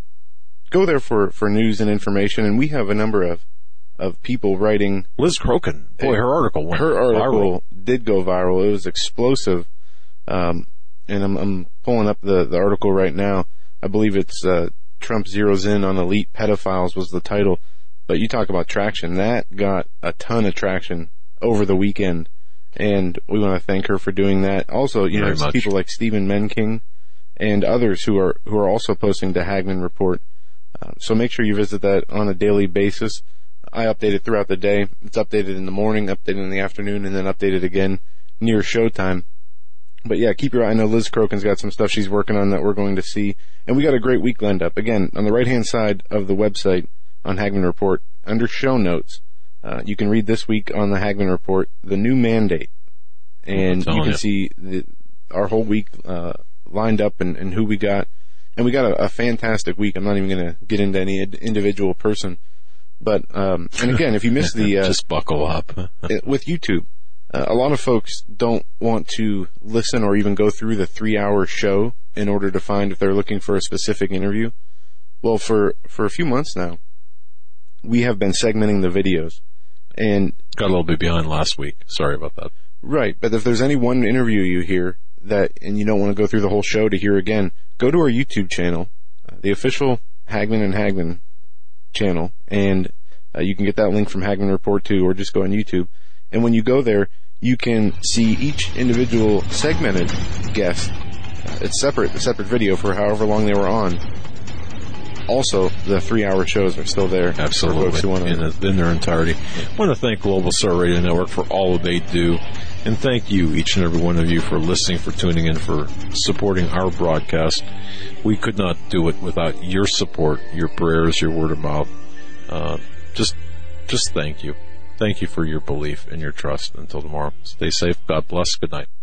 go there for, for news and information, and we have a number of of people writing. Liz Crokin, boy, her article went her article viral. did go viral. It was explosive, um, and I'm, I'm pulling up the, the article right now. I believe it's uh, Trump zeroes in on elite pedophiles was the title. But you talk about traction. That got a ton of traction over the weekend, and we want to thank her for doing that. Also, you Very know, much. people like Stephen Menking and others who are who are also posting to Hagmann Report. Uh, so make sure you visit that on a daily basis. I update it throughout the day. It's updated in the morning, updated in the afternoon, and then updated again near showtime. But yeah, keep your eye. I know Liz Crokin's got some stuff she's working on that we're going to see. And we got a great week lined up. Again, on the right-hand side of the website on Hagmann Report, under show notes, uh, you can read this week on the Hagmann Report, the new mandate. And you can you. see the, our whole week uh, lined up and, and who we got. And we got a, a fantastic week. I'm not even going to get into any individual person. But, um, and again, if you miss the, uh, just buckle up with YouTube, uh, a lot of folks don't want to listen or even go through the three hour show in order to find if they're looking for a specific interview. Well, for, for a few months now, we have been segmenting the videos and got a little bit behind last week. Sorry about that. Right. But if there's any one interview you hear that, and you don't want to go through the whole show to hear again, go to our YouTube channel, uh, the official Hagmann and Hagmann channel, and uh, you can get that link from Hagmann Report too, or just go on YouTube. And when you go there, you can see each individual segmented guest. Uh, it's separate, a separate video for however long they were on. Also, the three-hour shows are still there. Absolutely, for folks who want to... in, in their entirety. I want to thank Global Star Radio Network for all that they do, and thank you, each and every one of you, for listening, for tuning in, for supporting our broadcast. We could not do it without your support, your prayers, your word of mouth. Uh, just, just thank you. Thank you for your belief and your trust. Until tomorrow, stay safe. God bless. Good night.